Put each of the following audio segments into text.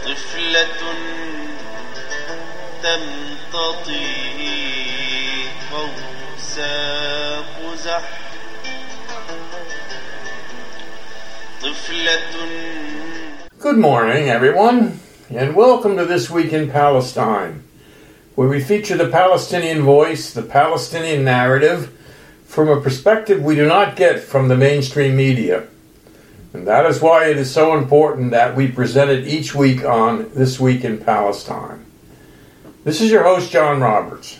طفلة تمتطي قوس قزح Good morning, everyone, and welcome to This Week in Palestine, where we feature the Palestinian voice, the Palestinian narrative, from a perspective we do not get from the mainstream media. And that is why it is so important that we present it each week on This Week in Palestine. This is your host, John Roberts.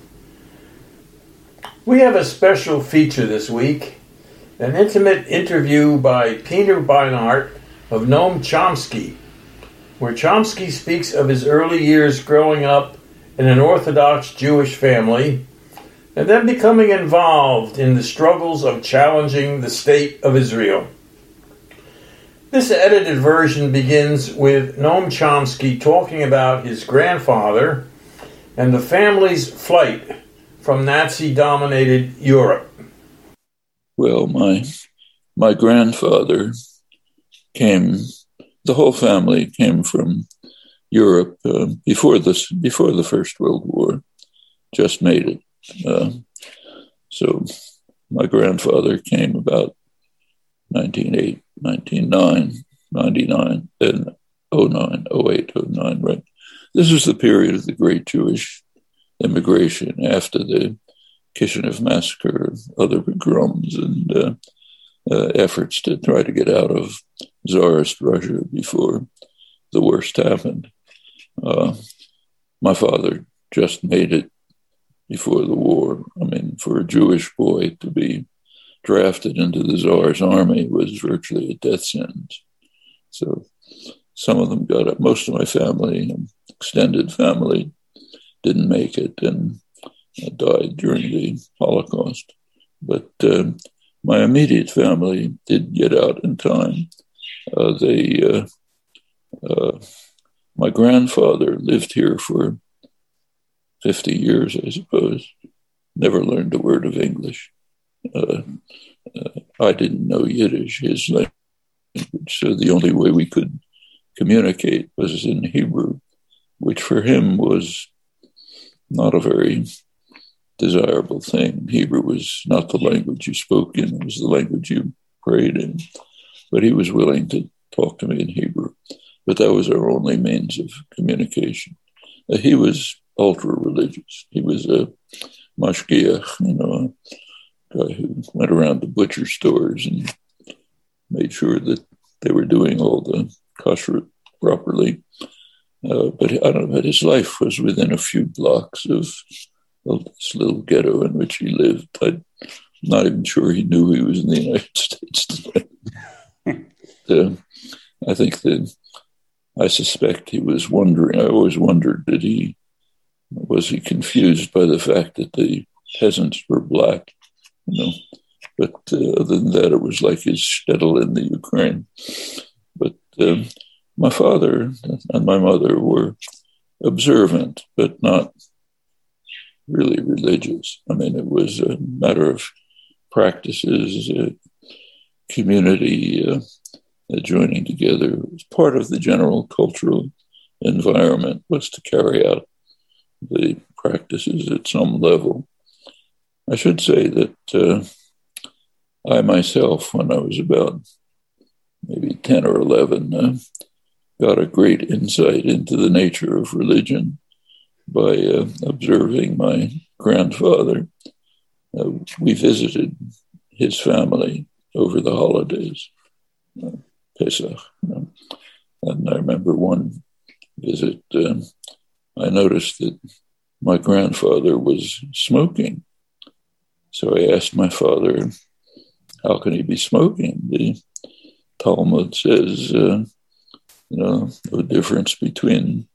We have a special feature this week, an intimate interview by Peter Beinart of Noam Chomsky, where Chomsky speaks of his early years growing up in an Orthodox Jewish family and then becoming involved in the struggles of challenging the state of Israel. This edited version begins with Noam Chomsky talking about his grandfather and the family's flight from Nazi-dominated Europe. Well, my grandfather the whole family came from Europe before the First World War, just made it. So my grandfather came about 1908, 1909, 99, and 09, 08, 09, right? This was the period of the great Jewish immigration after the Kishinev massacre, other pogroms, and efforts to try to get out of Tsarist Russia before the worst happened. My father just made it before the war. I mean, for a Jewish boy to be drafted into the Tsar's army was virtually a death sentence. So some of them got up. Most of my family, extended family, didn't make it and died during the Holocaust. But my immediate family did get out in time. My grandfather lived here for 50 years, I suppose. Never learned a word of English. I didn't know Yiddish, his language, so the only way we could communicate was in Hebrew, which for him was not a very desirable thing. Hebrew was not the language you spoke in, it was the language you prayed in. But he was willing to talk to me in Hebrew. But that was our only means of communication. He was ultra-religious. He was a mashgiach, a guy who went around to butcher stores and made sure that they were doing all the kashrut properly. But his life was within a few blocks of this little ghetto in which he lived. I'm not even sure he knew he was in the United States today. I suspect he was wondering. I always wondered, was he confused by the fact that the peasants were black? But other than that, it was like his shtetl in the Ukraine. But my father and my mother were observant, but not really religious. I mean, it was a matter of practices, community joining together. It was part of the general cultural environment was to carry out the practices at some level. I should say that I myself, when I was about maybe 10 or 11, got a great insight into the nature of religion by observing my grandfather. We visited his family over the holidays, Pesach. And I remember one visit, I noticed that my grandfather was smoking. So I asked my father, how can he be smoking? The Talmud says, no difference between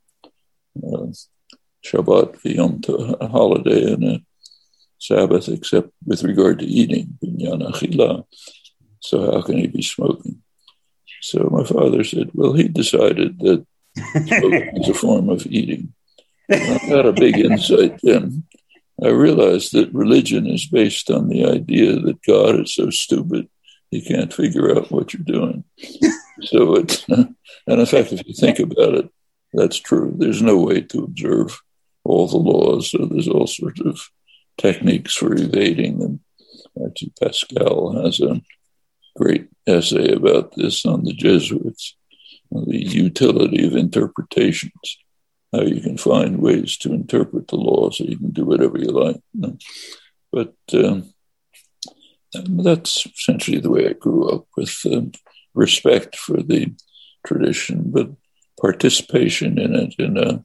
Shabbat, the Yom Tov, a holiday, and a Sabbath, except with regard to eating, binyan achila. So how can he be smoking? So my father said, well, he decided that smoking is a form of eating. And I had a big insight then. I realized that religion is based on the idea that God is so stupid he can't figure out what you're doing. So it's, and in fact, if you think about it, that's true. There's no way to observe all the laws, so there's all sorts of techniques for evading them. Actually, Pascal has a great essay about this on the Jesuits, on the utility of interpretations, how you can find ways to interpret the law so you can do whatever you like. But that's essentially the way I grew up, with respect for the tradition, but participation in it in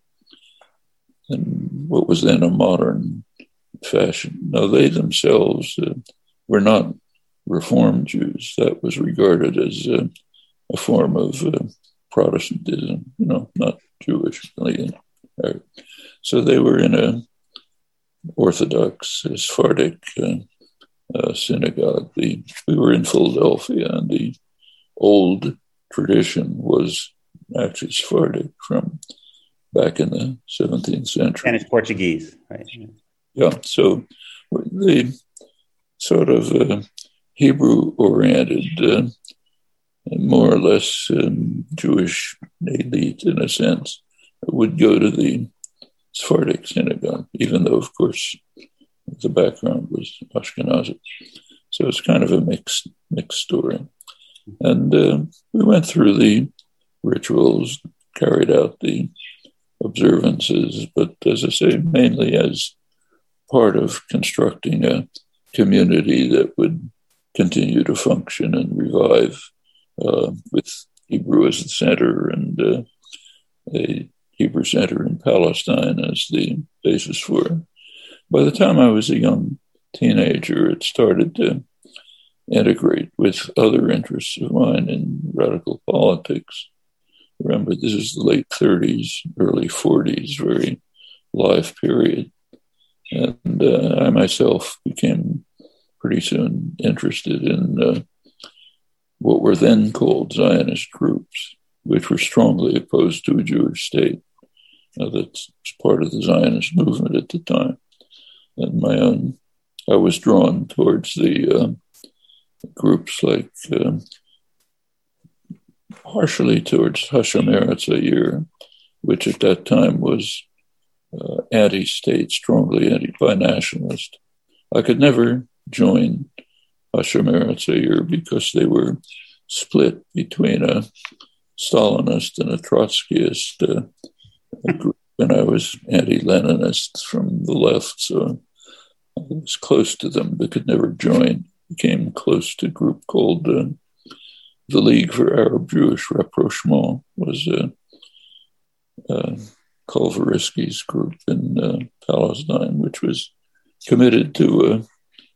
what was then a modern fashion. Now, they themselves were not Reformed Jews. That was regarded as a form of Protestantism, not Jewish. So they were in an Orthodox Sephardic synagogue. We were in Philadelphia, and the old tradition was actually Sephardic from back in the 17th century. Spanish Portuguese, right? Yeah, so the sort of Hebrew-oriented, more or less Jewish elite, in a sense, would go to the Sephardic synagogue, even though, of course, the background was Ashkenazi. So it's kind of a mixed story. And we went through the rituals, carried out the observances, but as I say, mainly as part of constructing a community that would continue to function and revive with Hebrew as the center and a Hebrew center in Palestine as the basis for it. By the time I was a young teenager, it started to integrate with other interests of mine in radical politics. Remember, this is the late 30s, early 40s, very live period. And I myself became pretty soon interested in what were then called Zionist groups, which were strongly opposed to a Jewish state. That's part of the Zionist movement at the time. And I was drawn towards the groups like, partially towards Hashomer Hatzair, which at that time was anti-state, strongly anti-binationalist. I could never join Hashomer Hatzair because they were split between a Stalinist and a Trotskyist group, and I was anti-Leninist from the left, so I was close to them but could never join. Became close to a group called the League for Arab-Jewish Rapprochement, was Kolvarisky's group in Palestine, which was committed to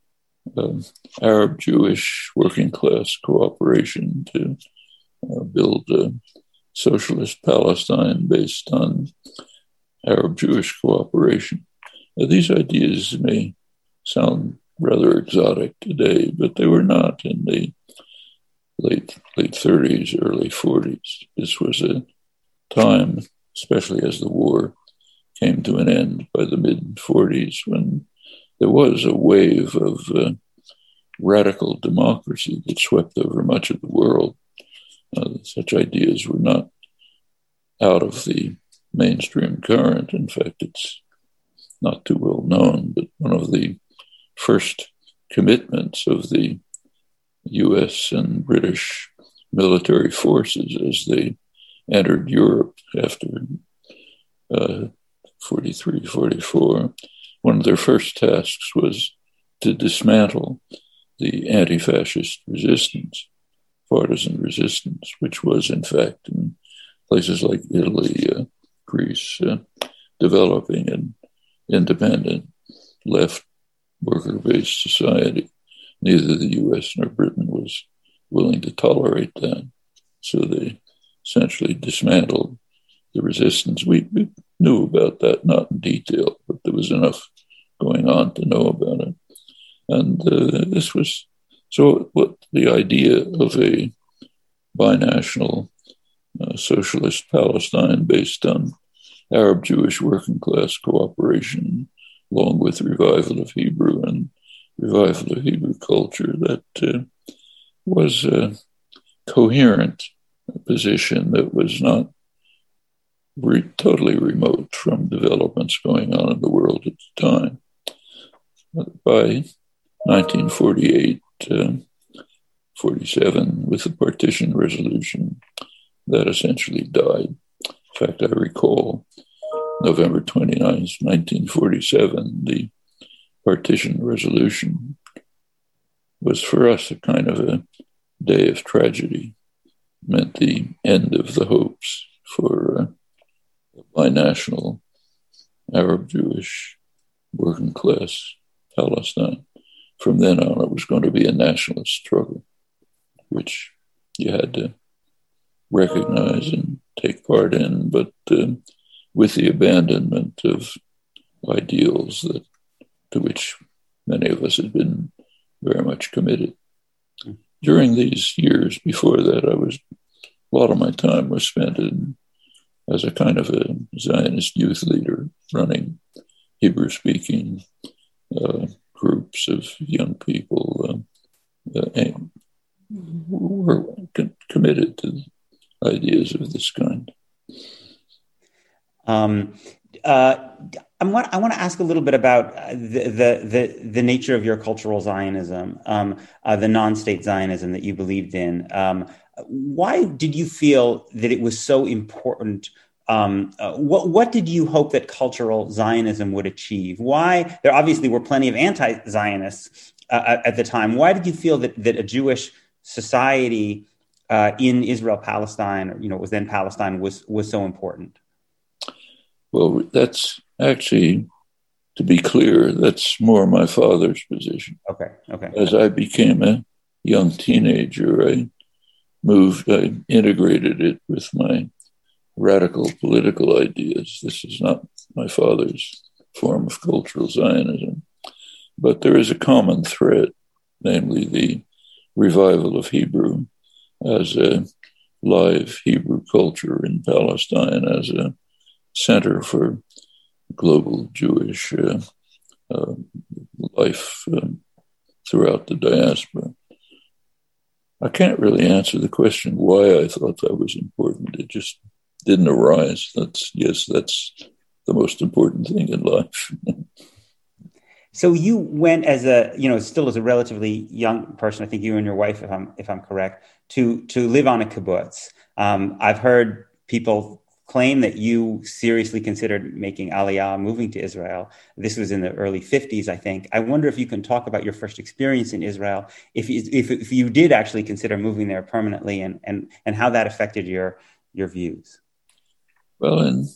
Arab-Jewish working-class cooperation to build a socialist Palestine based on Arab-Jewish cooperation. Now, these ideas may sound rather exotic today, but they were not in the late 30s, early 40s. This was a time, especially as the war came to an end by the mid-40s, when there was a wave of radical democracy that swept over much of the world. Such ideas were not out of the mainstream current. In fact, it's not too well known, but one of the first commitments of the US and British military forces as they entered Europe after 43, 44, one of their first tasks was to dismantle the anti-fascist resistance, partisan resistance, which was, in fact, in places like Italy, Greece, developing an independent left worker-based society. Neither the US nor Britain was willing to tolerate that. So they essentially dismantled the resistance. We knew about that, not in detail, but there was enough going on to know about it. And this was, so what the idea of a binational socialist Palestine based on Arab-Jewish working class cooperation, along with revival of Hebrew and revival of Hebrew culture, that was a coherent position that was not totally remote from developments going on in the world at the time. By 1948, 47, with the partition resolution, that essentially died. In fact, I recall November 29th, 1947, the partition resolution was for us a kind of a day of tragedy. It meant the end of the hopes for a binational Arab-Jewish working class Palestine. From then on, it was going to be a nationalist struggle, which you had to recognize and take part in, but with the abandonment of ideals to which many of us had been very much committed. During these years before that, a lot of my time was spent as a kind of a Zionist youth leader, running Hebrew-speaking groups of young people who were committed to ideas of this kind. I want to ask a little bit about the nature of your cultural Zionism, the non-state Zionism that you believed in. Why did you feel that it was so important? What did you hope that cultural Zionism would achieve? Why? There obviously were plenty of anti-Zionists at the time. Why did you feel that a Jewish society in Israel, Palestine, or it was then Palestine, was so important? Well, that's actually, to be clear, that's more my father's position. Okay. As I became a young teenager, I integrated it with my radical political ideas. This is not my father's form of cultural Zionism, but there is a common thread, namely the revival of Hebrew as a live Hebrew culture in Palestine, as a center for global Jewish life throughout the diaspora. I can't really answer the question why I thought that was important. It just didn't arise. That's the most important thing in life. So you went as still as a relatively young person, I think you and your wife, if I'm correct, to live on a kibbutz. I've heard people claim that you seriously considered making Aliyah, moving to Israel. This was in the early 50s, I think. I wonder if you can talk about your first experience in Israel, if you did actually consider moving there permanently, and how that affected your views. Well, in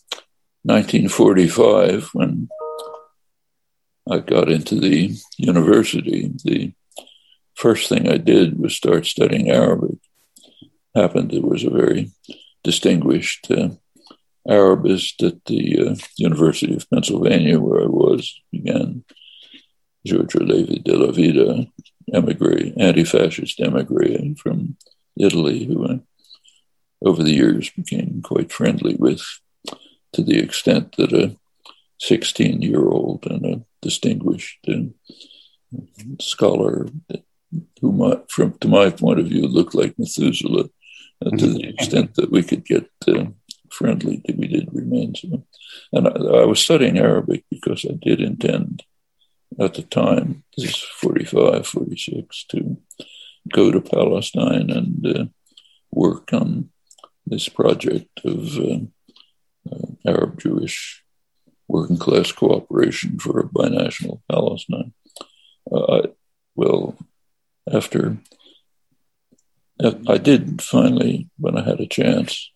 1945, when I got into the university, the first thing I did was start studying Arabic. Happened it was a very distinguished Arabist at the University of Pennsylvania, where I began, Giorgio Levi della Vida, anti-fascist emigre from Italy, who I, over the years, became quite friendly with, to the extent that a 16-year-old and a distinguished scholar, who, to my point of view, looked like Methuselah, to the extent that we could get friendly, we did remain so. And I was studying Arabic because I did intend at the time, this is 45, 46, to go to Palestine and work on this project of Arab-Jewish working class cooperation for a binational Palestine. I did finally, when I had a chance,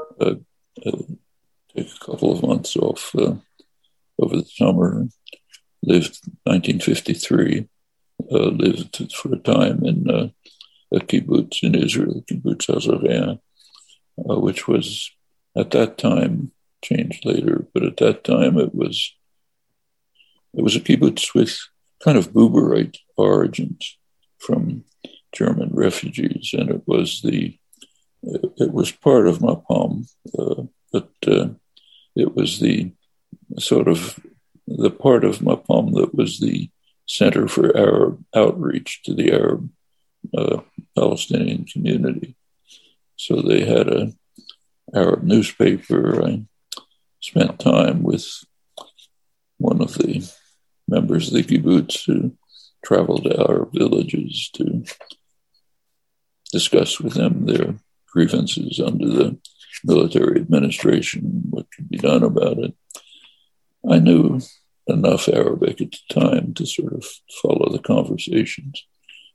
take a couple of months off over the summer. Lived 1953. Lived for a time in a kibbutz in Israel, kibbutz Azariah, which was at that time changed later, but at that time it was a kibbutz with kind of Buberite origins from German refugees, and it was part of Mapam, but it was the sort of the part of Mapam that was the center for Arab outreach to the Arab Palestinian community. So they had an Arab newspaper. I spent time with one of the members of the kibbutz who traveled to our villages to discuss with them their grievances under the military administration, what could be done about it. I knew enough Arabic at the time to sort of follow the conversations.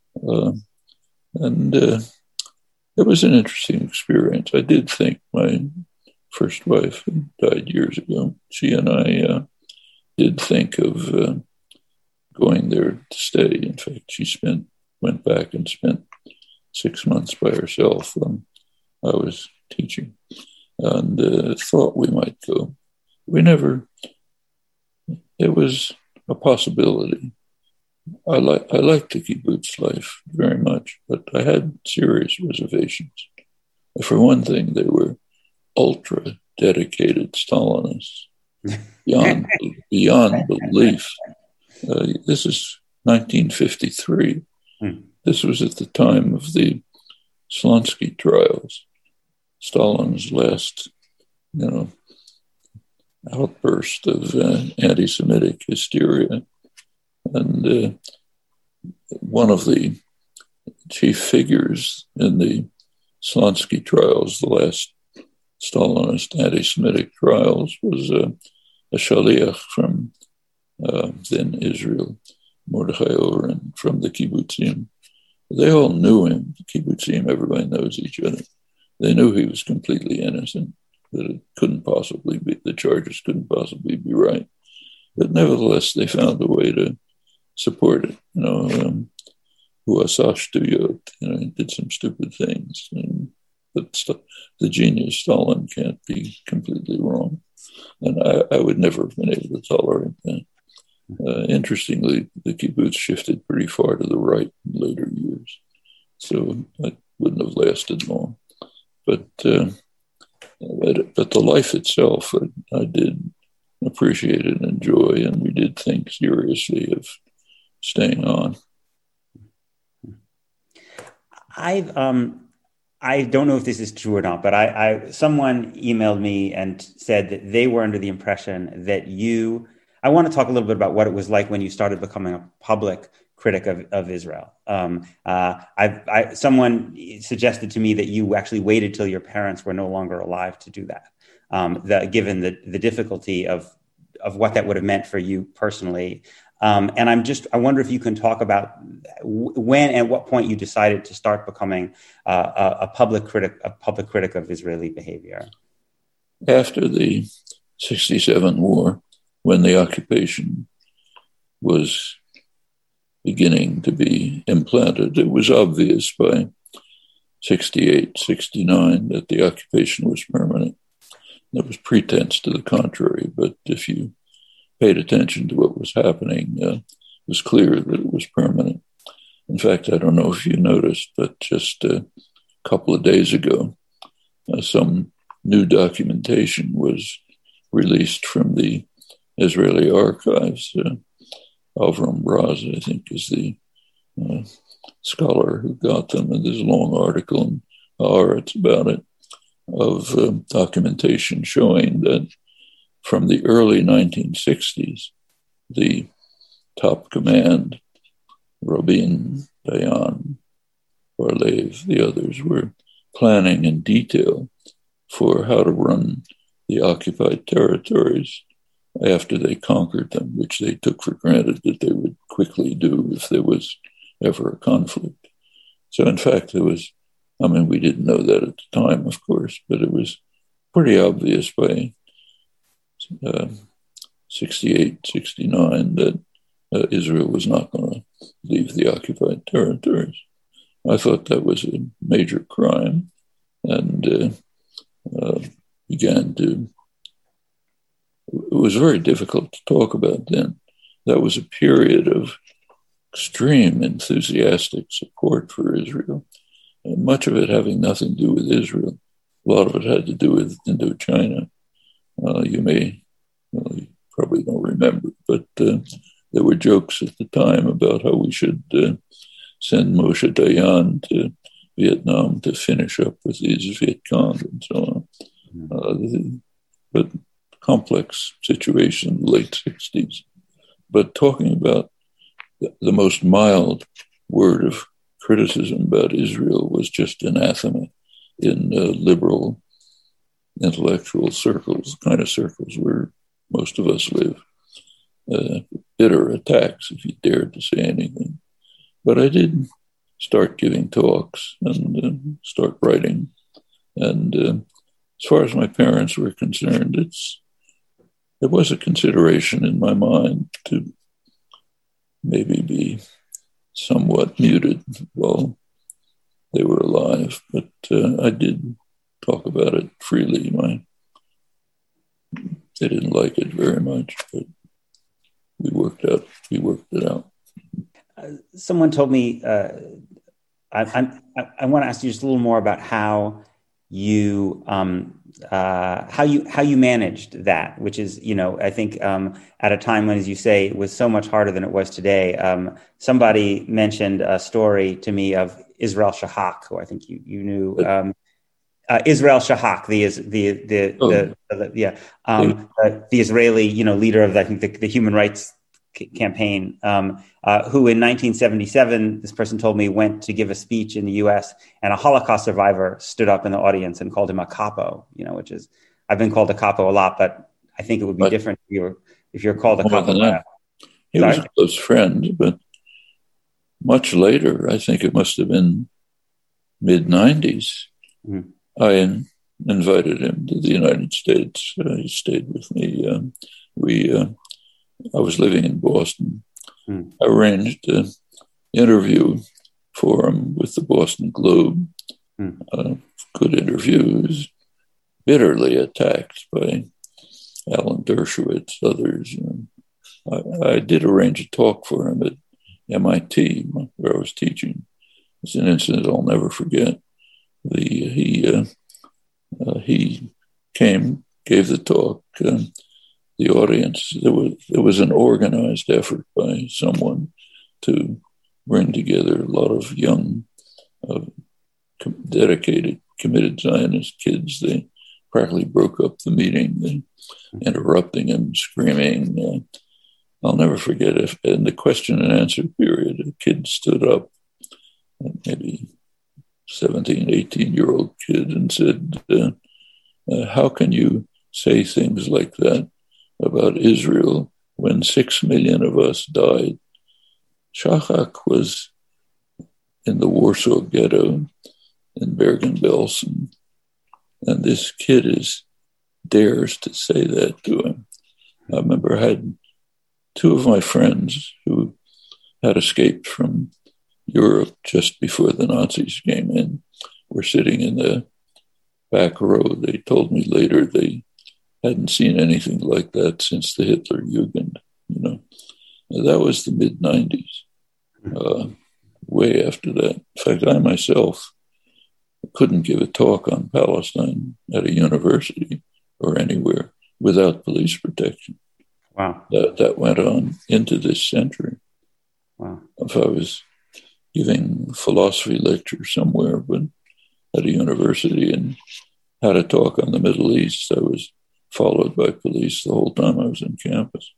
And it was an interesting experience. I did think my first wife died years ago. She and I did think of going there to stay. In fact, she went back and spent 6 months by herself when I was teaching, and thought we might go. We never. It was a possibility. I liked the kibbutz life very much, but I had serious reservations. For one thing, they were ultra dedicated Stalinists, beyond belief. This is 1953. This was at the time of the Slonsky trials, Stalin's last, outburst of anti-Semitic hysteria. And one of the chief figures in the Slonsky trials, the last Stalinist anti-Semitic trials, was a shaliach from then Israel, Mordechai Oren, from the kibbutzim. They all knew him. The kibbutzim, everybody knows each other. They knew he was completely innocent, that it couldn't possibly be, the charges couldn't possibly be right. But nevertheless, they found a way to support it. Who he did some stupid things. But the genius Stalin can't be completely wrong. And I would never have been able to tolerate that. Interestingly, the kibbutz shifted pretty far to the right in later years. So I wouldn't have lasted long. But the life itself, I did appreciate and enjoy, and we did think seriously of staying on. I don't know if this is true or not, but someone emailed me and said that they were under the impression that I want to talk a little bit about what it was like when you started becoming a public critic of Israel. Someone suggested to me that you actually waited till your parents were no longer alive to do that, given the difficulty of what that would have meant for you personally. And I wonder if you can talk about when and what point you decided to start becoming a public critic of Israeli behavior. After the 1967 war, when the occupation was beginning to be implanted, it was obvious by 1968, 1969 that the occupation was permanent. There was pretense to the contrary, but if you paid attention to what was happening, it was clear that it was permanent. In fact, I don't know if you noticed, but just a couple of days ago, some new documentation was released from the Israeli archives. Avram Braz, I think, is the scholar who got them, and there's a long article in Haaretz about it, of documentation showing that from the early 1960s, the top command, Rabin, Dayan, Bar-Lev, the others, were planning in detail for how to run the occupied territories after they conquered them, which they took for granted that they would quickly do if there was ever a conflict. So in fact, we didn't know that at the time, of course, but it was pretty obvious by 1968, 1969 that Israel was not going to leave the occupied territories. I thought that was a major crime, and it was very difficult to talk about then. That was a period of extreme enthusiastic support for Israel, and much of it having nothing to do with Israel. A lot of it had to do with Indochina. You probably don't remember, but there were jokes at the time about how we should send Moshe Dayan to Vietnam to finish up with these Viet Cong and so on. But complex situation in the late 60s. But talking about the most mild word of criticism about Israel was just anathema in liberal intellectual circles, kind of circles where most of us live. Bitter attacks if you dared to say anything. But I did start giving talks and start writing. And as far as my parents were concerned, it was a consideration in my mind to maybe be somewhat muted while they were alive. But I did talk about it freely. They didn't like it very much, but we worked it out. Someone told me, I want to ask you just a little more about how you managed that, which is, I think at a time when, as you say, it was so much harder than it was today. Somebody mentioned a story to me of Israel Shahak, who I think you knew. Israel Shahak, the Israeli, leader of, I think, the human rights campaign, who in 1977, this person told me, went to give a speech in the U.S. and a Holocaust survivor stood up in the audience and called him a capo, which is, I've been called a capo a lot, but I think it would be different if you're called a capo. He was a close friend, but much later, I think it must have been mid-90s, I invited him to the United States. He stayed with me. I was living in Boston. I arranged an interview for him with the Boston Globe. Good interview. He was bitterly attacked by Alan Dershowitz, others. I did arrange a talk for him at MIT, where I was teaching. It's an incident I'll never forget. He came, gave the talk. The audience, there was an organized effort by someone to bring together a lot of young, dedicated, committed Zionist kids. They practically broke up the meeting, interrupting him, screaming. I'll never forget it. In the question and answer period, a kid stood up, maybe 17, 18-year-old kid, and said, how can you say things like that about Israel when 6 million of us died? Shahak was in the Warsaw Ghetto in Bergen-Belsen, and this kid dares to say that to him. I remember I had two of my friends who had escaped from Europe just before the Nazis came in, were sitting in the back row. They told me later they hadn't seen anything like that since the Hitler Jugend. That was the mid-90s, way after that. In fact, I myself couldn't give a talk on Palestine at a university or anywhere without police protection. Wow. That went on into this century. Wow. If I was giving a philosophy lecture somewhere, but at a university, and had a talk on the Middle East, I was followed by police the whole time I was on campus.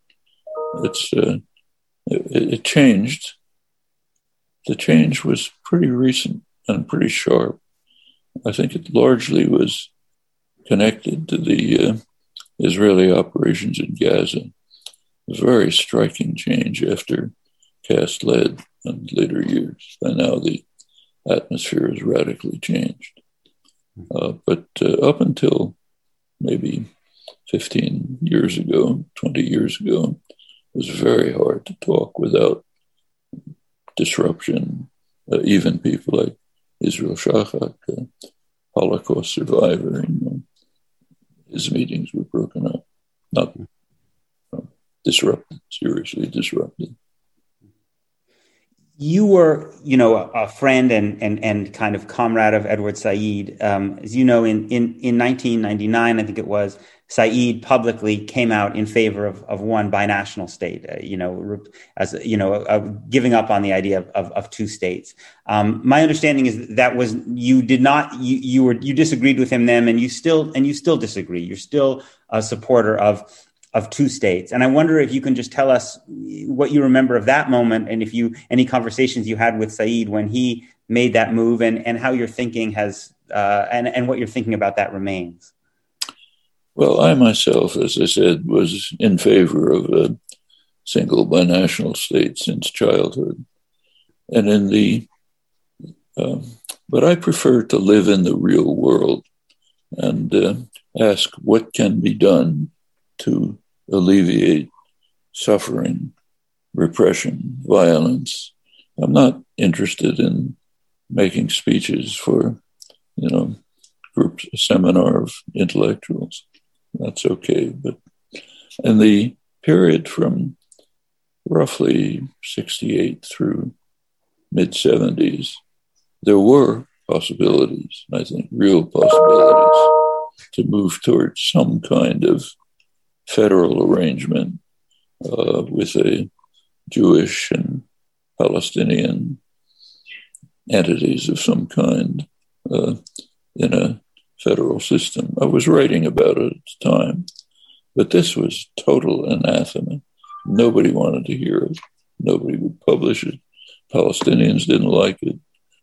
It changed. The change was pretty recent and pretty sharp. I think it largely was connected to the Israeli operations in Gaza. It was a very striking change after Cast Lead and later years. By now, the atmosphere has radically changed. But up until maybe 15 years ago, 20 years ago, it was very hard to talk without disruption. Even people like Israel Shahak, a Holocaust survivor, his meetings were broken up, not disrupted, seriously disrupted. You were, a friend and kind of comrade of Edward Said. As you know, in 1999, I think it was, Said publicly came out in favor of one binational state, giving up on the idea of two states. My understanding is that was, you did not, you disagreed with him then, and you still disagree. You're still a supporter of two states. And I wonder if you can just tell us what you remember of that moment, and if any conversations you had with Said when he made that move, and how your thinking has, and what you're thinking about that remains. Well, I myself, as I said, was in favor of a single binational state since childhood. And but I prefer to live in the real world and ask what can be done to alleviate suffering, repression, violence. I'm not interested in making speeches for, groups, a seminar of intellectuals. That's okay. But in the period from roughly 68 through mid-70s, there were possibilities, I think, real possibilities to move towards some kind of federal arrangement with a Jewish and Palestinian entities of some kind in a federal system. I was writing about it at the time, but this was total anathema. Nobody wanted to hear it. Nobody would publish it. Palestinians didn't like it.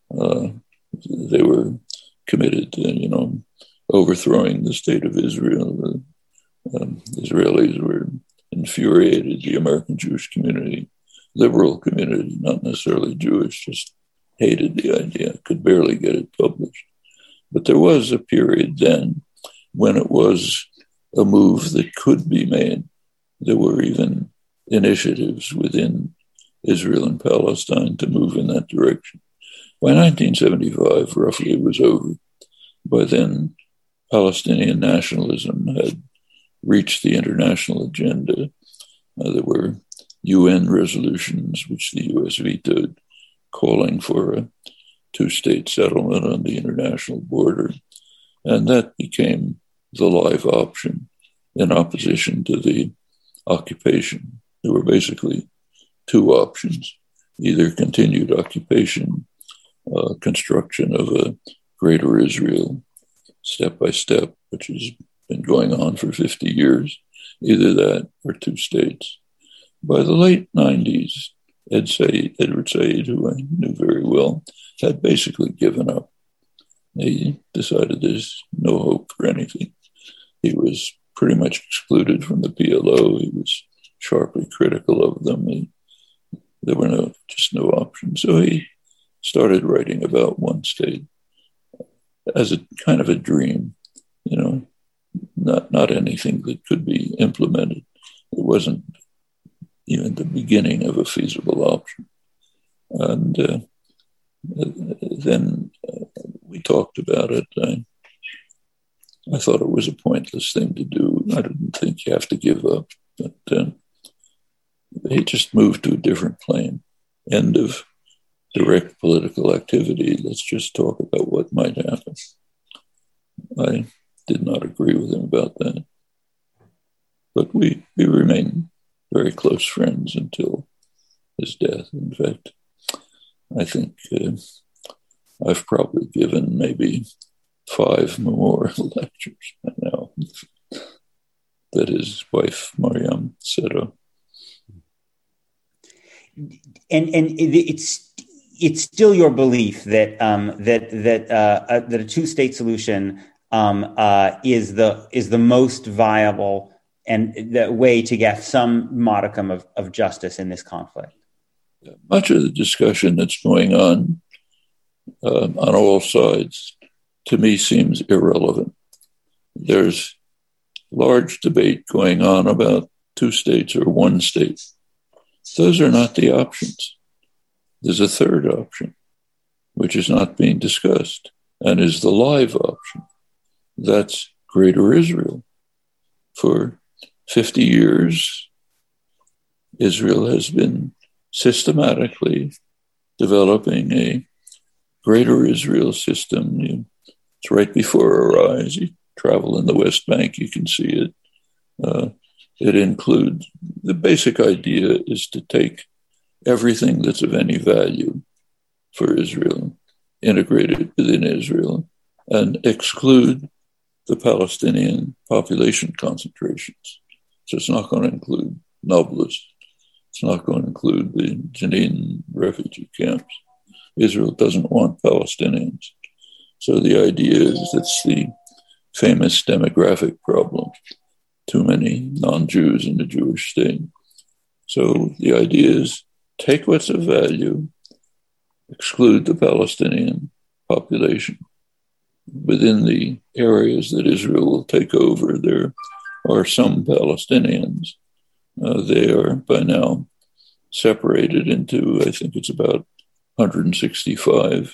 They were committed to, overthrowing the state of Israel. The Israelis were infuriated. The American Jewish community, liberal community, not necessarily Jewish, just hated the idea, could barely get it published. But there was a period then when it was a move that could be made. There were even initiatives within Israel and Palestine to move in that direction. By 1975, roughly, it was over. By then, Palestinian nationalism had reached the international agenda. There were UN resolutions, which the U.S. vetoed, calling for a two-state settlement on the international border. And that became the live option in opposition to the occupation. There were basically two options: either continued occupation, construction of a greater Israel, step by step, which has been going on for 50 years, either that or two states. By the late 90s, Edward Said, who I knew very well, had basically given up. He decided there's no hope for anything. He was pretty much excluded from the PLO. He was sharply critical of them. There were just no options. So he started writing about one state as a kind of a dream, not anything that could be implemented. It wasn't even the beginning of a feasible option. And then we talked about it. I thought it was a pointless thing to do. I didn't think you have to give up. But he just moved to a different plane. End of direct political activity. Let's just talk about what might happen. I did not agree with him about that. But we remained very close friends until his death. In fact, I think I've probably given maybe 5 memorial lectures by now that his wife, Mariam, set up. And it's still your belief that that a two-state solution is the most viable and the way to get some modicum of justice in this conflict. Much of the discussion that's going on all sides, to me, seems irrelevant. There's large debate going on about two states or one state. Those are not the options. There's a third option, which is not being discussed and is the live option. That's Greater Israel. For 50 years, Israel has been systematically developing a greater Israel system. It's right before our eyes. You travel in the West Bank, you can see it. It includes, the basic idea is to take everything that's of any value for Israel, integrate it within Israel, and exclude the Palestinian population concentrations. So it's not going to include Nablus. It's not going to include the Jenin refugee camps. Israel doesn't want Palestinians. So the idea is that's the famous demographic problem. Too many non-Jews in the Jewish state. So the idea is take what's of value, exclude the Palestinian population. Within the areas that Israel will take over, there are some Palestinians. They are by now separated into, I think it's about 165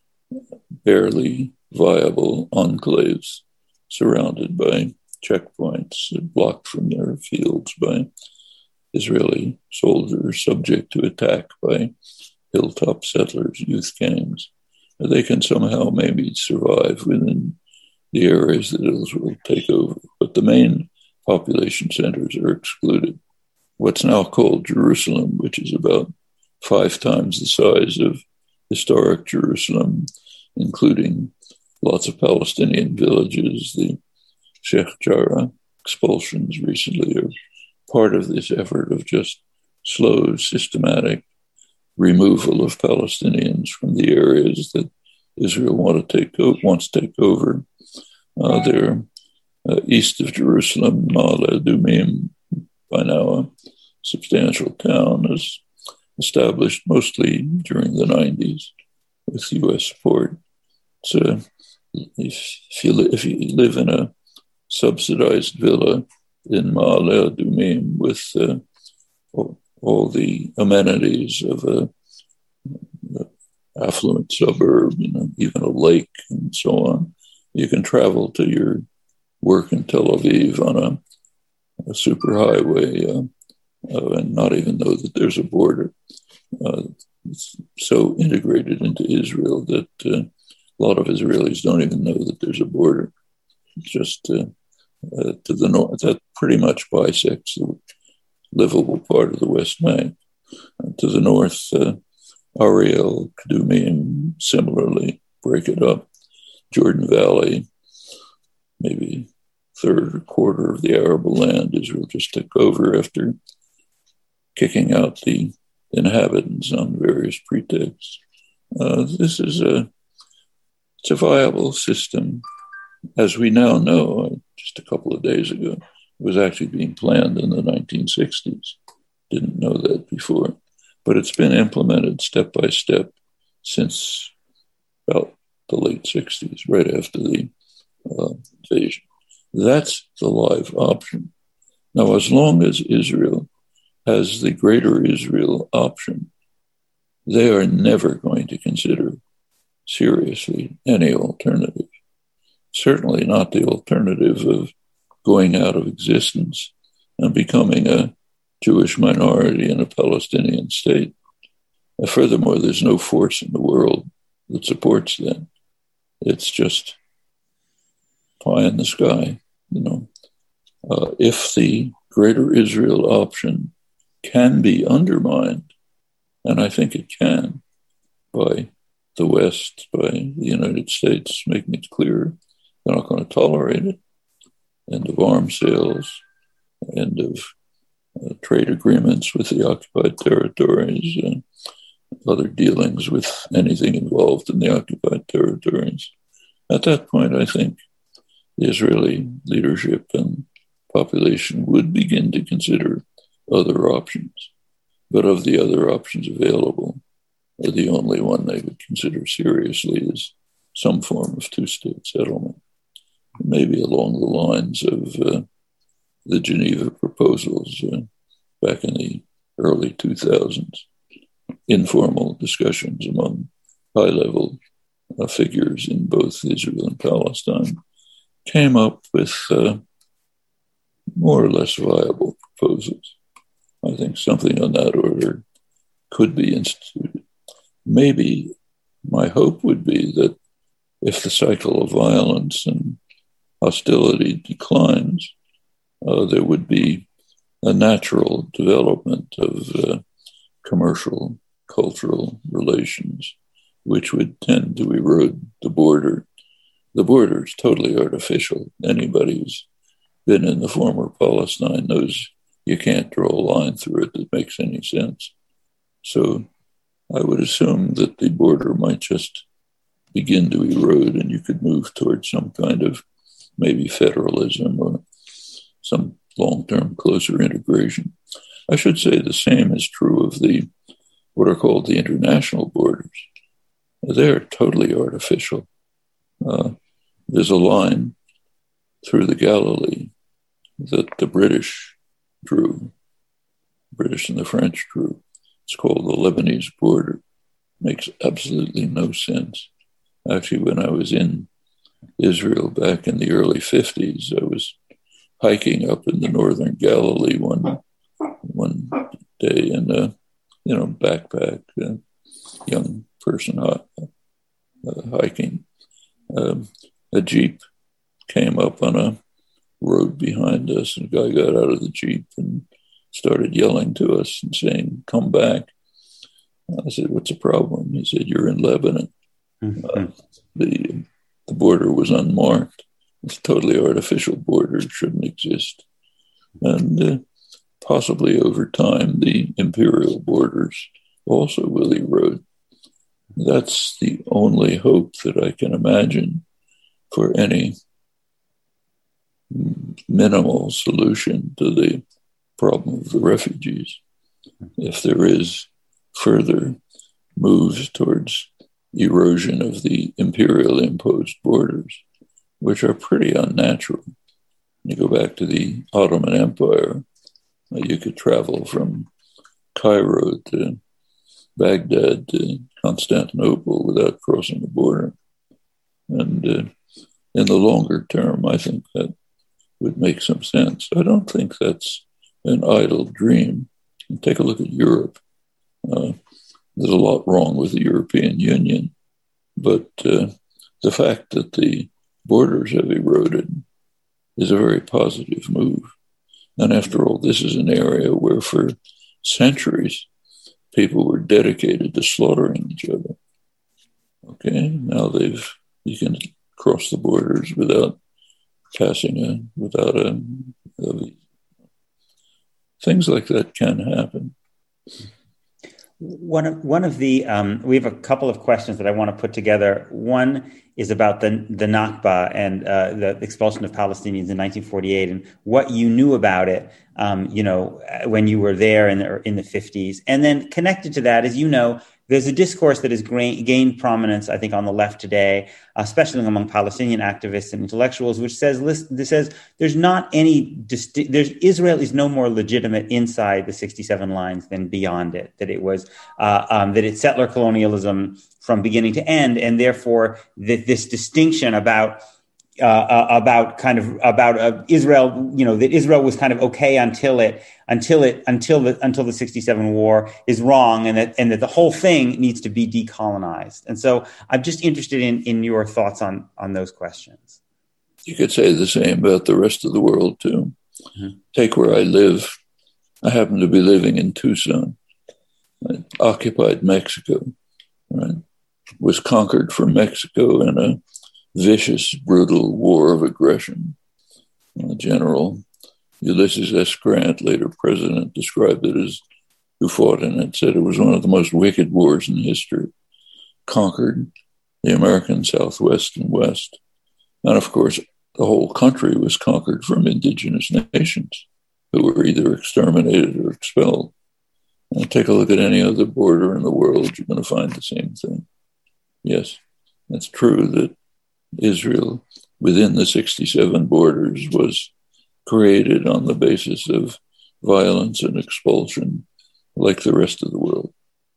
barely viable enclaves surrounded by checkpoints, blocked from their fields by Israeli soldiers, subject to attack by hilltop settlers, youth gangs. They can somehow maybe survive within the areas that Israel will take over, but the main population centers are excluded. What's now called Jerusalem, which is about 5 times the size of historic Jerusalem, including lots of Palestinian villages. The Sheikh Jarrah expulsions recently are part of this effort of just slow, systematic removal of Palestinians from the areas that Israel wants to take over. They're east of Jerusalem, Ma'ale Adumim, by now a substantial town, is established mostly during the 90s with U.S. support. So if you live in a subsidized villa in Ma'ale Adumim with all the amenities of a affluent suburb, even a lake and so on, you can travel to your work in Tel Aviv on a superhighway and not even know that there's a border. It's so integrated into Israel that a lot of Israelis don't even know that there's a border. Just to the north, that pretty much bisects the livable part of the West Bank. And to the north, Ariel, Kadumim, similarly break it up. Jordan Valley, maybe third or quarter of the arable land, Israel just took over after kicking out the inhabitants on various pretexts. This is it's a viable system. As we now know, just a couple of days ago, it was actually being planned in the 1960s. Didn't know that before. But it's been implemented step by step since about the late 60s, right after the invasion. That's the live option. Now, as long as Israel has the greater Israel option, they are never going to consider seriously any alternative. Certainly not the alternative of going out of existence and becoming a Jewish minority in a Palestinian state. And furthermore, there's no force in the world that supports that. It's just pie in the sky, If the greater Israel option can be undermined, and I think it can, by the West, by the United States, making it clear they're not going to tolerate it. End of arms sales, end of trade agreements with the occupied territories, other dealings with anything involved in the occupied territories. At that point, I think the Israeli leadership and population would begin to consider other options. But of the other options available, the only one they would consider seriously is some form of two-state settlement, maybe along the lines of the Geneva proposals back in the early 2000s. Informal discussions among high-level figures in both Israel and Palestine came up with more or less viable proposals. I think something on that order could be instituted. maybe my hope would be that if the cycle of violence and hostility declines, there would be a natural development of commercial, cultural relations, which would tend to erode the border. The border is totally artificial. Anybody who's been in the former Palestine knows you can't draw a line through it that makes any sense. So I would assume that the border might just begin to erode and you could move towards some kind of maybe federalism or some long-term closer integration. I should say the same is true of the what are called the international borders. They're totally artificial. There's a line through the Galilee that the British drew, British and the French drew. It's called the Lebanese border. Makes absolutely no sense. Actually, when I was in Israel back in the early 50s, I was hiking up in the northern Galilee one day in a backpack, young person hiking. A Jeep came up on a road behind us, and a guy got out of the Jeep and started yelling to us and saying, "Come back." I said, "What's the problem?" He said, "You're in Lebanon." Mm-hmm. The border was unmarked. It's a totally artificial border. It shouldn't exist. And possibly over time, the imperial borders also will erode. That's the only hope that I can imagine for any minimal solution to the problem of the refugees. If there is further moves towards erosion of the imperial imposed borders, which are pretty unnatural. You go back to the Ottoman Empire, you could travel from Cairo to Baghdad to Constantinople without crossing the border. And in the longer term, I think that would make some sense. I don't think that's an idle dream. Take a look at Europe. There's a lot wrong with the European Union, but the fact that the borders have eroded is a very positive move. And after all, this is an area where for centuries people were dedicated to slaughtering each other. Okay, now you can cross the borders without without a things like that can happen. One of the we have a couple of questions that I want to put together. One is about the Nakba and the expulsion of Palestinians in 1948 and what you knew about it, when you were there in the 50s. And then connected to that, as you know, there's a discourse that has gained prominence, I think, on the left today, especially among Palestinian activists and intellectuals, which says there's not any Israel is no more legitimate inside the 67 lines than beyond it. That it was that it's settler colonialism from beginning to end, and therefore this distinction about Israel, that Israel was kind of okay until the 67 war is wrong, and that the whole thing needs to be decolonized. And so I'm just interested in your thoughts on those questions. You could say the same about the rest of the world too. Mm-hmm. Take where I live. I happen to be living in Tucson. Occupied Mexico, right? Was conquered from Mexico in a vicious, brutal war of aggression. General Ulysses S. Grant, later president, described it as, who fought in it, said it was one of the most wicked wars in history. Conquered the American Southwest and West. And of course, the whole country was conquered from indigenous nations who were either exterminated or expelled. And take a look at any other border in the world, you're going to find the same thing. Yes, it's true that Israel, within the 67 borders, was created on the basis of violence and expulsion, like the rest of the world.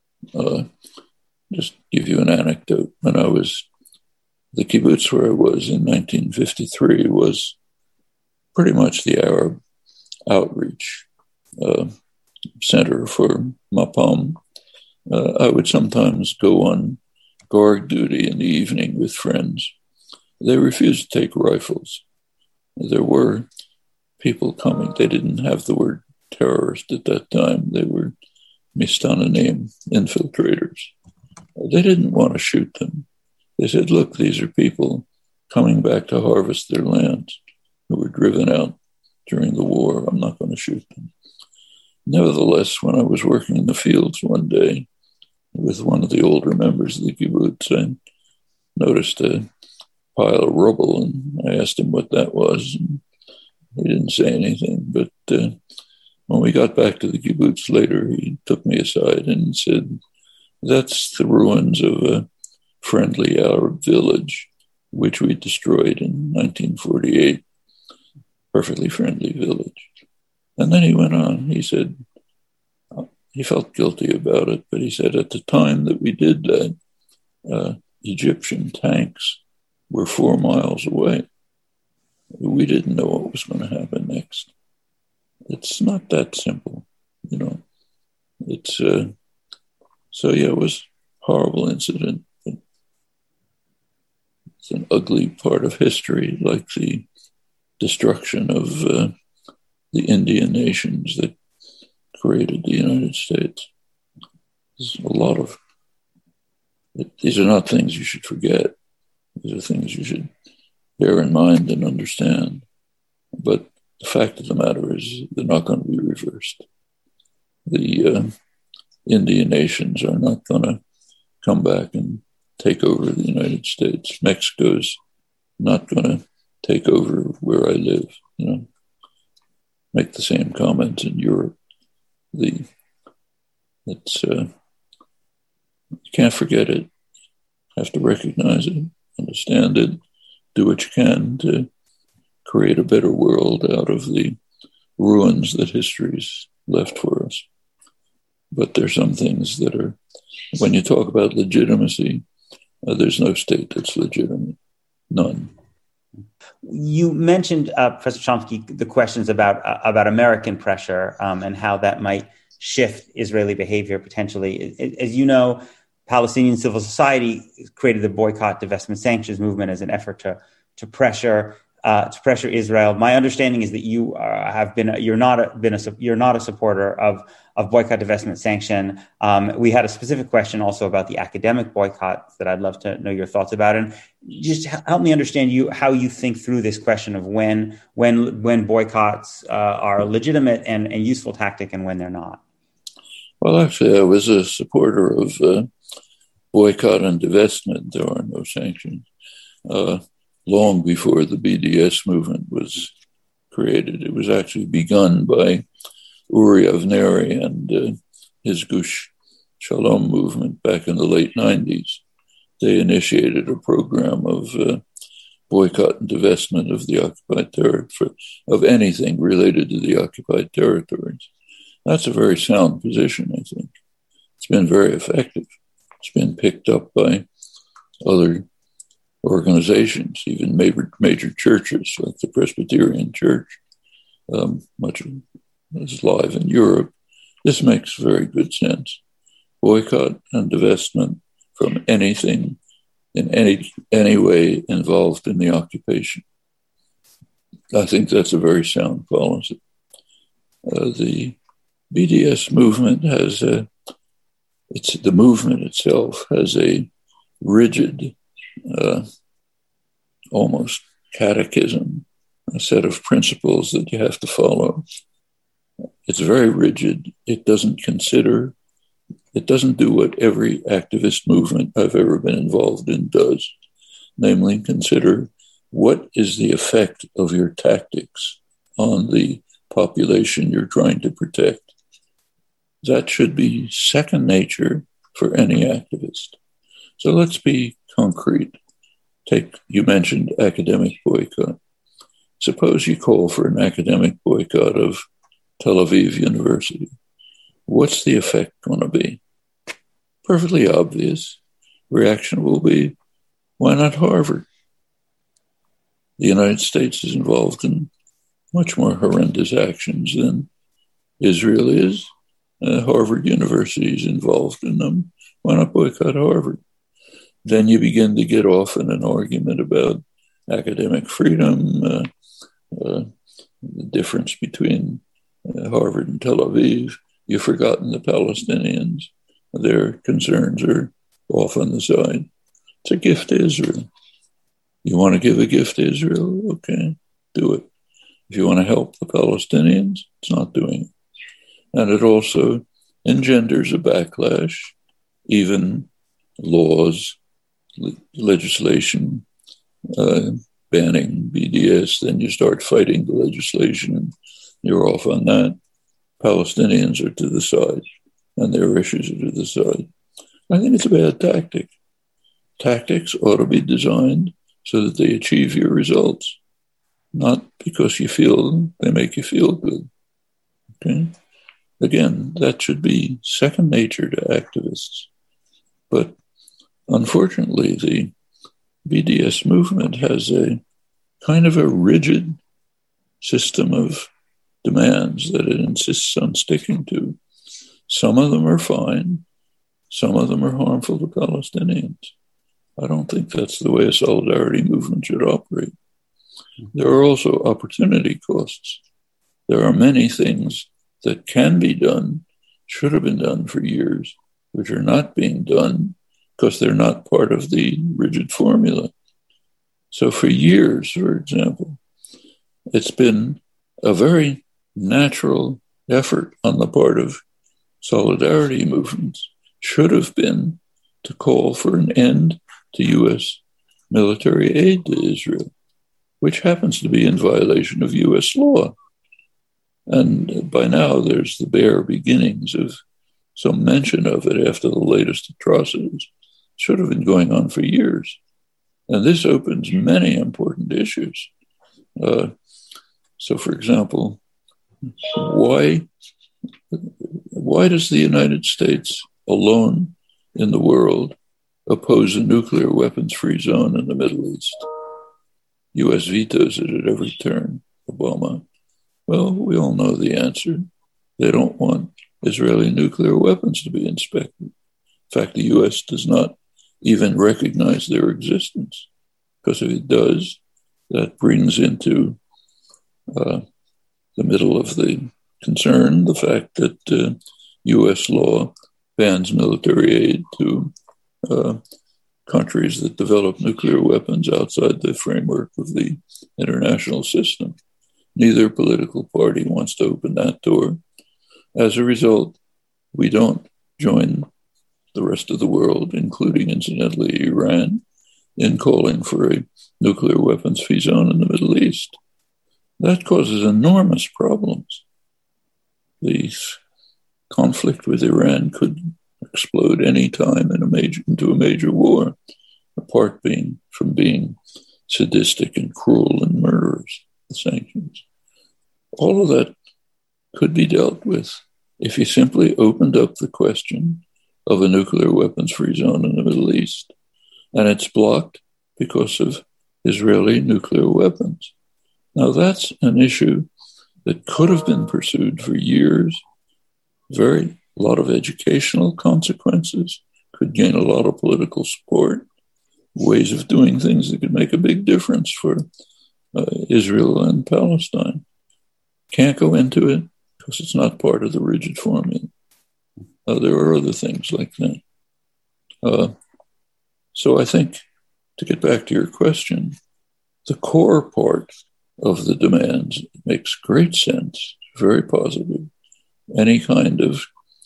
Just give you an anecdote. When I was, the kibbutz where I was in 1953 was pretty much the Arab outreach center for Mapam. I would sometimes go on guard duty in the evening with friends. They refused to take rifles. There were people coming. They didn't have the word terrorist at that time. They were mistananim, infiltrators. They didn't want to shoot them. They said, look, these are people coming back to harvest their lands who were driven out during the war. I'm not going to shoot them. Nevertheless, when I was working in the fields one day with one of the older members of the kibbutz, I noticed a pile of rubble, and I asked him what that was, and he didn't say anything. But when we got back to the kibbutz later, he took me aside and said, that's the ruins of a friendly Arab village, which we destroyed in 1948, perfectly friendly village. And then he went on, he said, he felt guilty about it, but he said at the time that we did that, Egyptian tanks were 4 miles away. We didn't know what was going to happen next. It's not that simple, you know. It's, so yeah, it was a horrible incident. It's an ugly part of history, like the destruction of the Indian nations that created the United States. There's a lot of, these are not things you should forget. These are things you should bear in mind and understand. But the fact of the matter is they're not going to be reversed. The Indian nations are not going to come back and take over the United States. Mexico's not going to take over where I live, you know. Make the same comments in Europe. You can't forget it. You have to recognize it, understand it, do what you can to create a better world out of the ruins that history's left for us. But there's some things that are, when you talk about legitimacy, there's no state that's legitimate. None. You mentioned, Professor Chomsky, the questions about American pressure and how that might shift Israeli behavior potentially. As you know, Palestinian civil society created the boycott, divestment, sanctions movement as an effort to pressure Israel. My understanding is that you're not a supporter of boycott, divestment, sanction. We had a specific question also about the academic boycott that I'd love to know your thoughts about, and just help me understand how you think through this question of when boycotts are a legitimate and useful tactic and when they're not. Well, actually, I was a supporter of boycott and divestment. There are no sanctions. Long before the BDS movement was created. It was actually begun by Uri Avneri and his Gush Shalom movement back in the late 90s. They initiated a program of boycott and divestment of the occupied territory, of anything related to the occupied territories. That's a very sound position, I think. It's been very effective. It's been picked up by other organizations, even major churches like the Presbyterian Church, much of it is live in Europe. This makes very good sense. Boycott and divestment from anything in any way involved in the occupation. I think that's a very sound policy. The BDS movement the movement itself has a rigid, almost catechism, a set of principles that you have to follow. It's very rigid. It doesn't do what every activist movement I've ever been involved in does, namely consider what is the effect of your tactics on the population you're trying to protect. That should be second nature for any activist. So let's be concrete. You mentioned academic boycott. Suppose you call for an academic boycott of Tel Aviv University. What's the effect going to be? Perfectly obvious. Reaction will be, why not Harvard? The United States is involved in much more horrendous actions than Israel is. Harvard University is involved in them. Why not boycott Harvard? Then you begin to get off in an argument about academic freedom, the difference between Harvard and Tel Aviv. You've forgotten the Palestinians. Their concerns are off on the side. It's a gift to Israel. You want to give a gift to Israel? Okay, do it. If you want to help the Palestinians, it's not doing it. And it also engenders a backlash, even laws, legislation banning BDS, then you start fighting the legislation and you're off on that. Palestinians are to the side and their issues are to the side. I think it's a bad tactic. Tactics ought to be designed so that they achieve your results, not because you feel they make you feel good. Okay? Again, that should be second nature to activists. But unfortunately, the BDS movement has a kind of a rigid system of demands that it insists on sticking to. Some of them are fine. Some of them are harmful to Palestinians. I don't think that's the way a solidarity movement should operate. There are also opportunity costs. There are many things that can be done, should have been done for years, which are not being done because they're not part of the rigid formula. So for years, for example, it's been a very natural effort on the part of solidarity movements, should have been to call for an end to U.S. military aid to Israel, which happens to be in violation of U.S. law. And by now, there's the bare beginnings of some mention of it after the latest atrocities. Should have been going on for years. And this opens many important issues. So, for example, why does the United States alone in the world oppose a nuclear weapons-free zone in the Middle East? U.S. vetoes it at every turn, Obama. Well, we all know the answer. They don't want Israeli nuclear weapons to be inspected. In fact, the U.S. does not even recognize their existence, because if it does, that brings into the middle of the concern the fact that U.S. law bans military aid to countries that develop nuclear weapons outside the framework of the international system. Neither political party wants to open that door. As a result, we don't join the rest of the world, including, incidentally, Iran, in calling for a nuclear weapons-free zone in the Middle East. That causes enormous problems. The conflict with Iran could explode any time into a major war, apart from being sadistic and cruel and murderous, the sanctions. All of that could be dealt with if you simply opened up the question of a nuclear weapons-free zone in the Middle East. And it's blocked because of Israeli nuclear weapons. Now, that's an issue that could have been pursued for years. A lot of educational consequences, could gain a lot of political support, ways of doing things that could make a big difference for Israel and Palestine. Can't go into it because it's not part of the rigid formula. There are other things like that. So I think, to get back to your question, the core part of the demands makes great sense, very positive. Any kind of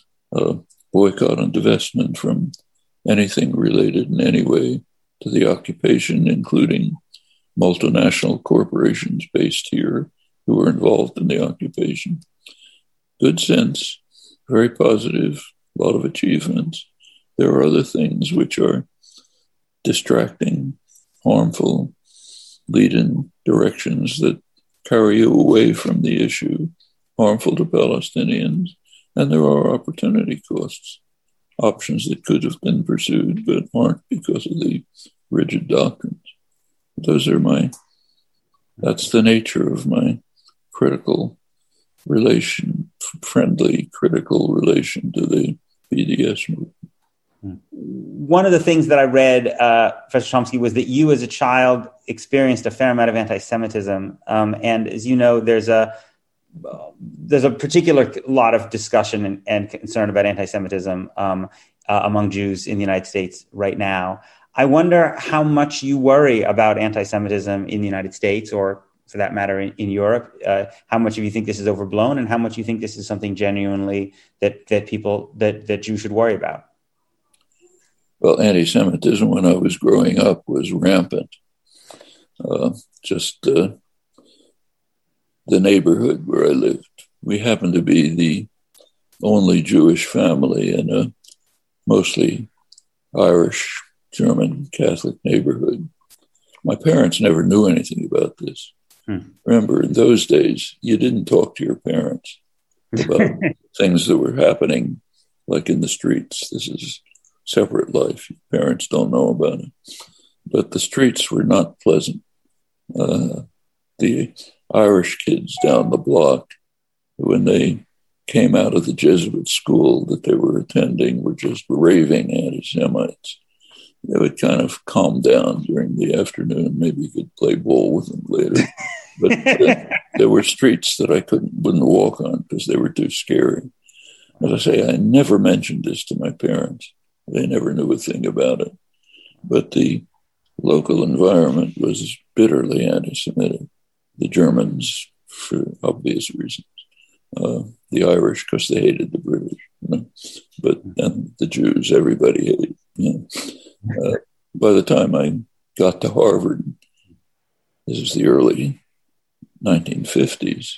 boycott and divestment from anything related in any way to the occupation, including multinational corporations based here who were involved in the occupation. Good sense, very positive, a lot of achievements. There are other things which are distracting, harmful, lead in directions that carry you away from the issue, harmful to Palestinians, and there are opportunity costs, options that could have been pursued but aren't because of the rigid doctrines. That's the nature of my critical relation friendly, critical relation to the BDS movement. One of the things that I read, Professor Chomsky, was that you as a child experienced a fair amount of anti-Semitism. And as you know, there's a particular lot of discussion and concern about anti-Semitism among Jews in the United States right now. I wonder how much you worry about anti-Semitism in the United States, or for that matter, in Europe. How much of you think this is overblown, and how much you think this is something genuinely that Jews should worry about? Well, anti-Semitism when I was growing up was rampant. The neighborhood where I lived, we happened to be the only Jewish family in a mostly Irish, German, Catholic neighborhood. My parents never knew anything about this. Remember, in those days, you didn't talk to your parents about things that were happening, like in the streets. This is separate life. Your parents don't know about it. But the streets were not pleasant. The Irish kids down the block, when they came out of the Jesuit school that they were attending, were just raving anti-Semites. They would kind of calm down during the afternoon. Maybe you could play ball with them later. But there were streets that I wouldn't walk on because they were too scary. As I say, I never mentioned this to my parents. They never knew a thing about it. But the local environment was bitterly anti-Semitic. The Germans, for obvious reasons. The Irish, because they hated the British. But then the Jews, everybody hated. By the time I got to Harvard, this is the early 1950s,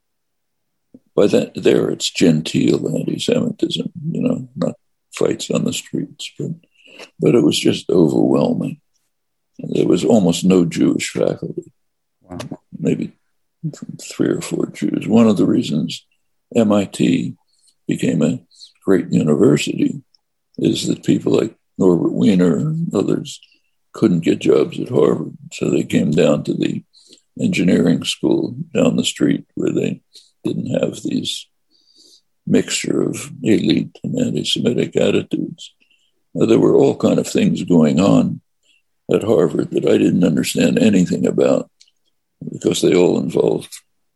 by then, there it's genteel anti-Semitism, not fights on the streets, but it was just overwhelming. There was almost no Jewish faculty. Wow. Maybe 3 or 4 Jews. One of the reasons MIT became a great university is that people like Norbert Wiener and others couldn't get jobs at Harvard. So they came down to the engineering school down the street where they didn't have these mixture of elite and anti-Semitic attitudes. There were all kind of things going on at Harvard that I didn't understand anything about because they all involved,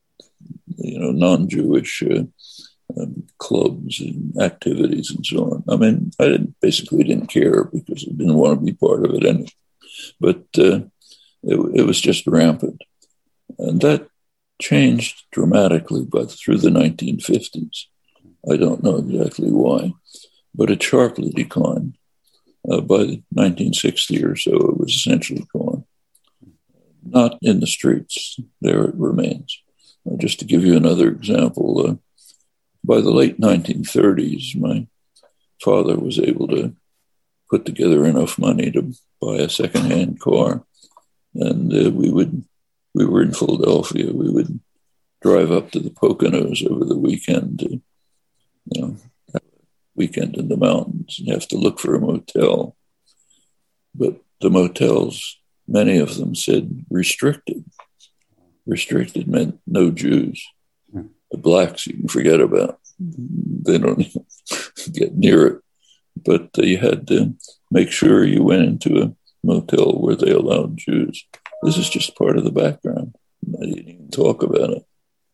non-Jewish clubs and activities and so on. I mean, I basically didn't care because I didn't want to be part of it anyway. But it was just rampant. And that changed dramatically through the 1950s. I don't know exactly why, but it sharply declined. By 1960 or so, it was essentially gone. Not in the streets. There it remains. Just to give you another example, by the late 1930s, my father was able to put together enough money to buy a secondhand car. And we were in Philadelphia. We would drive up to the Poconos over the weekend to, have a weekend in the mountains. You have to look for a motel. But the motels, many of them said restricted. Restricted meant no Jews. The blacks you can forget about. They don't even get near it. But you had to make sure you went into a motel where they allowed Jews. This is just part of the background. I didn't even talk about it.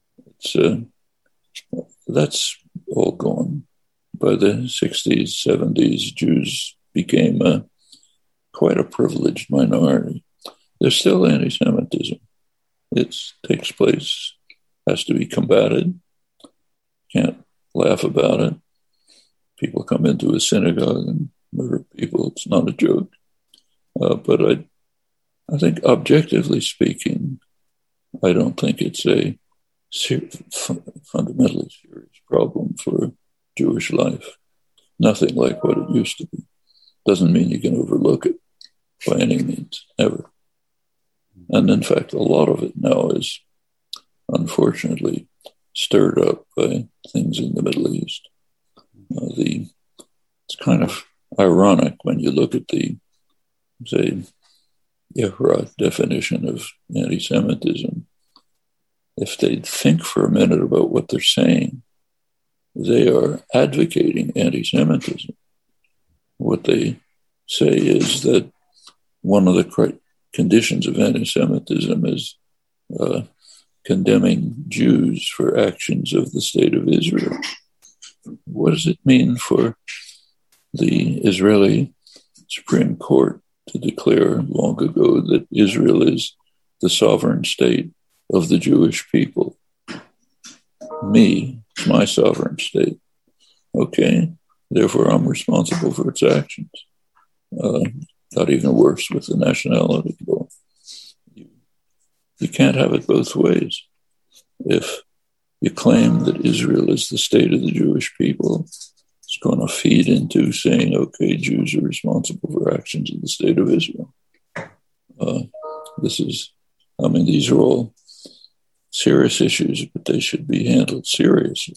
That's all gone. By the 60s, 70s, Jews became quite a privileged minority. There's still anti-Semitism. It takes place, has to be combated. Can't laugh about it. People come into a synagogue and murder people. It's not a joke. But I think objectively speaking, I don't think it's a fundamentally serious problem for Jewish life. Nothing like what it used to be. Doesn't mean you can overlook it by any means, ever. And in fact, a lot of it now is unfortunately stirred up by things in the Middle East. It's kind of ironic when you look at the, say, Yehurat definition of anti-Semitism. If they think for a minute about what they're saying, they are advocating anti-Semitism. What they say is that one of the conditions of anti-Semitism is condemning Jews for actions of the state of Israel. What does it mean for the Israeli Supreme Court to declare long ago that Israel is the sovereign state of the Jewish people? Me, it's my sovereign state. Okay, therefore I'm responsible for its actions. Got even worse with the nationality law. You can't have it both ways. If you claim that Israel is the state of the Jewish people, it's going to feed into saying, okay, Jews are responsible for actions of the state of Israel. These are all serious issues, but they should be handled seriously.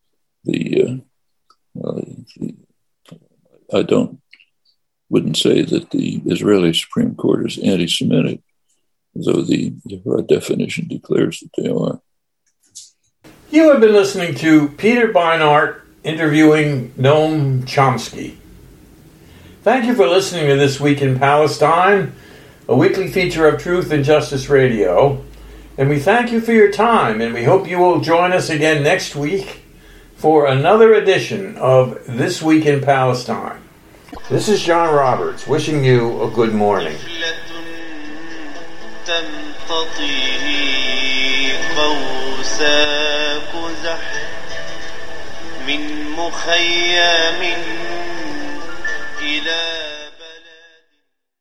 Wouldn't say that the Israeli Supreme Court is anti-Semitic, though the definition declares that they are. You have been listening to Peter Beinart interviewing Noam Chomsky. Thank you for listening to This Week in Palestine, a weekly feature of Truth and Justice Radio. And we thank you for your time, and we hope you will join us again next week for another edition of This Week in Palestine. This is John Roberts, wishing you a good morning. من مخيم إلى